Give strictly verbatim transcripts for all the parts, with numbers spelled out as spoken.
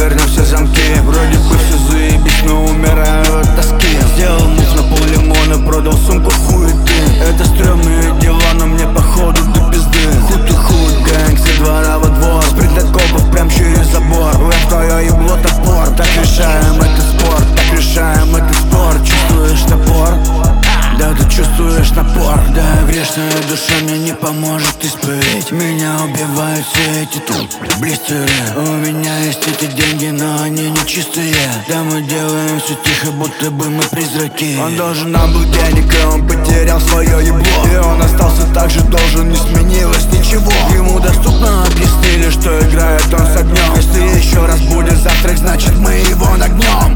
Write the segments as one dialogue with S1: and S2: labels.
S1: провернем все замки. Вроде бы все заебись, но умираю от тоски. Сделал мув на пол лимона, продал сумку хуеты. Это стрёмные дела, но мне походу до пизды. Худ и худ, гэнг, со двора во двор. Спринт от копов прям через забор. Рэп твое ебло топор. Так решаем этот спорт, так решаем этот спорт. Чувствуешь напор? Да, ты чувствуешь напор. Да, грешная душа мне не поможет исправить. Меня убивают все эти тут блистеры. У меня есть эти деньги, но они не чистые. Да, мы делаем все тихо, будто бы мы призраки. Он должен нам был денег, и он потерял свое ебло. И он остался так же должен, не сменилось ничего. Ему доступно объяснили, что играет он с огнем. Если еще раз будет завтрак, значит мы его нагнем.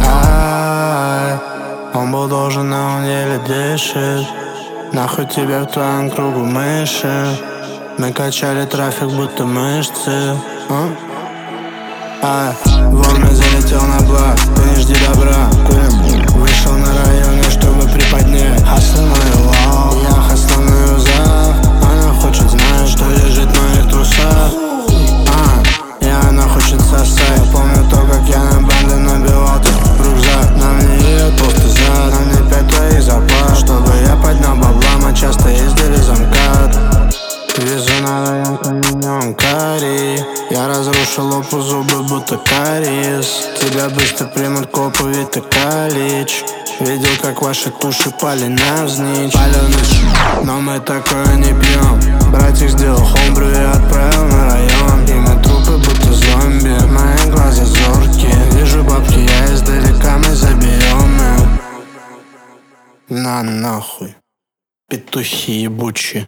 S2: Он был должен, но он еле дышит. Нахуй тебе в твоем кругу мыши. Мы качали трафик, будто мышцы. а? А, вовремя залетел на блок, ты не жди добра. Вышел на районе, чтобы приподнять основной лав. Я основной узав. Она хочет знать, что лежит в моих трусах. а, И она хочет сосать. Я помню то, как я на банде набивал рюкзак. На мне ее толстый зад, на мне пять твоих зарплат. Чтобы я поднял бабла, мы часто ездили за МКАД. Везу на район каменем карий. Я разрушил лопу зубы, будто кариес. Тебя быстро примут копы, ведь ты калич. Видел, как ваши туши пали навзничь. Паленый, но мы такое не пьем. Братик сделал хомбрю и отправил на район. И мы трупы, будто зомби. Мои глаза зоркие. Вижу бабки, я издалека, мы заберем их. На нахуй, петухи ебучие.